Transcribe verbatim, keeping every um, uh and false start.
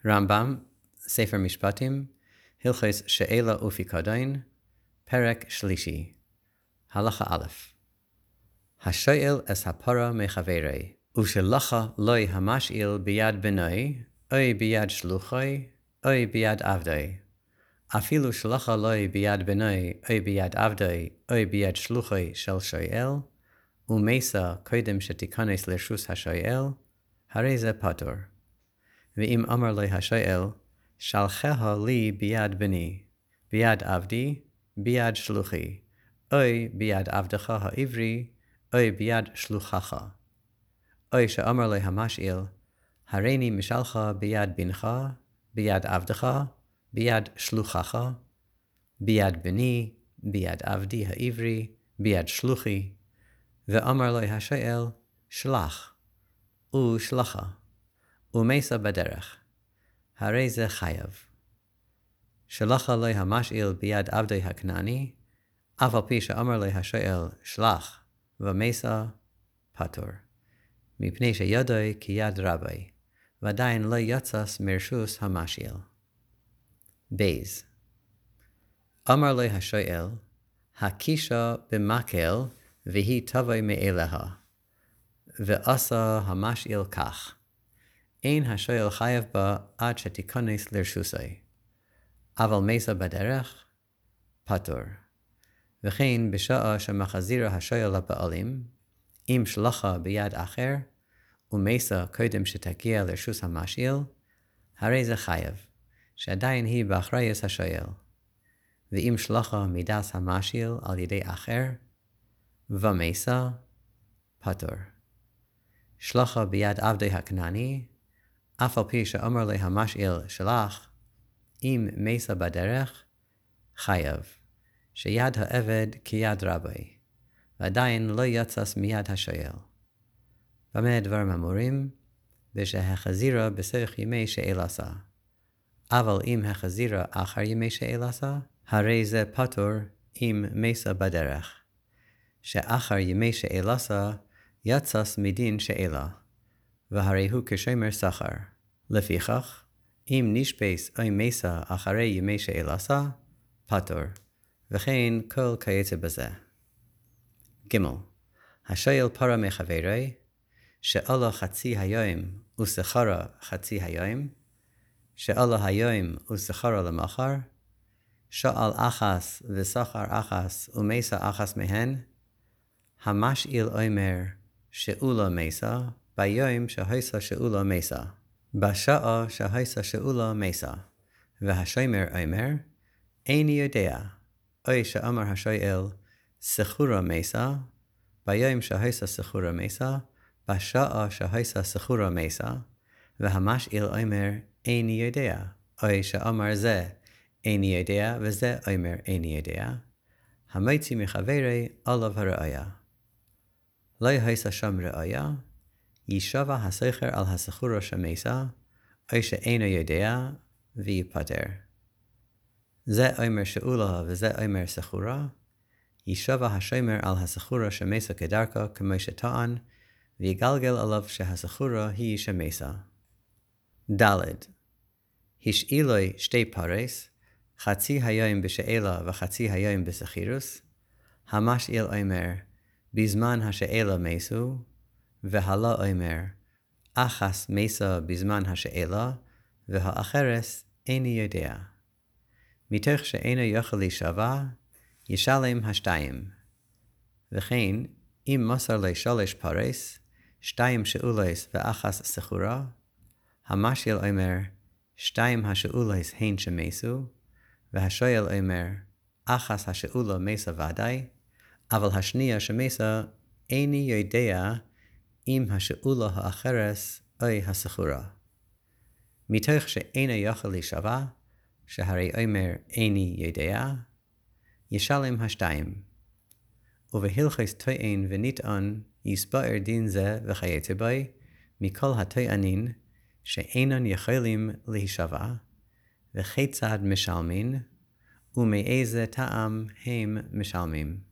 רמב"ם, ספר משפטים, הלכות שאלה ופיקדון, פרק שלישי. הלכה א'. השואל את הפרה מחברי, ושלחה לוי המשאיל ביד בנוי, אוי ביד שלוחי, אוי ביד עבדי. אפילו שלחה לוי ביד בנוי, אוי ביד עבדי, אוי ביד שלוחי של שואל, ומסה קודם שתיכנס לרשות השואל, הרי זה פטור. ואם אמר לי השואל, שלחה לי ביד בני, ביד עבדי, ביד שלוחי, אוי ביד עבדך העברי, אוי ביד שלוחך. אוי שאמר לי המשאיל, הריני משלך ביד בנך, ביד עבדך, ביד שלוחך, ביד בני, ביד עבדי העברי, ביד שלוחי, ואמר לי השואל, שלח, ושלחה, ומסה בדרך, הרי זה חייב. שלחה לי המשאיל ביד עבדי הכנעני, אף על פי שאמר לי השואל, שלח, ומסה פטור, מפני שידוי כיד רבי, ועדיין לא יצאס מרשות המשאיל. בייז. אמר לי השואל, הקישה במקל, והיא תבוא מאליה, ועשה המשאיל כך. אין השואל חייב בה עד שתיכנס לרשוסי. אבל מסה בדרך, פטור. וכן בשעה שמחזיר השואל לבעלים, אם שלחה ביד אחר, ומסה קודם שתגיע לרשות המשאיל, הרי זה חייב, שעדיין היא באחריות השואל. ואם שלחה מידס המשאיל על ידי אחר, ומסה, פטור. שלחה ביד עבדי הכנעני, אף על פי שאמר לי המשאיל שלח, אם מסה בדרך, חייב, שיד העבד כיד רבי, ועדיין לא יצאס מיד השואל. במה דברים אמורים? ושהחזירה בסך ימי שאלסה. אבל אם החזירה אחר ימי שאלסה, הרי זה פטור אם מסה בדרך, שאחר ימי שאלסה יצאס מדין שאלה, והרי הוא כשומר שכר. לפיכך, אם נשפס אוי מסה אחרי ימי שאלסה, פטור, וכן כל כיוצא בזה. ג' השואל פרה מחברי, שאלה חצי היום ושכרה חצי היום, שאלה היום ושכרה למחר, שאל אחס ושכר אחס ומסה אחס מהן, המשאיל אומר שאולה מסה, ביום שהייסה שאולה מסה, בשעה שהייסה שאולה מסה, והשומר אומר, איני יודע, אוי שאמר השואל, סחורה מסה, ביום שהייסה סחורה מסה, בשעה שהייסה סחורה מסה, והמשאיל אומר, איני יודע, אוי שאמר זה, איני יודע, וזה אומר איני יודע, המוציא מחברי עליו הראיה. לא הייסה שם ראיה, ישבע הסוחר על הסחורה שמסה, או שאינו יודע, ויפטר. זה אומר שאולה וזה אומר סחורה, ישבע השומר על הסחורה שמסה כדרכו כמו שטען, ויגלגל עליו שהסחורה היא שמסה. ד' השאילוי שתי פרס, חצי היום בשאלה וחצי היום בסחירוס, המשאיל אומר, בזמן השאלה מסו, והלה אומר, אחס מסה בזמן השאלה, והאחרס איני יודע. מתוך שאינו יכול להישבע, ישלם השתיים. וכן, אם מסר לי שלוש פרס, שתיים שאולס ואחס סחורה, המשאיל אומר, שתיים השאולס הן שמסו, והשואל אומר, אחס השאולה מסה ודאי, אבל השנייה שמסה איני יודע אם השאולה האחרס אוי הסחורה. מתוך שאינו יכול להישבע, שהרי אומר איני יודע, ישלם השתיים. ובהלכות טוען ונטען יסבר דין זה וכיוצא בו, מכל הטוענים שאינן יכולים להישבע, וכיצד משלמין, ומאיזה טעם הם משלמים.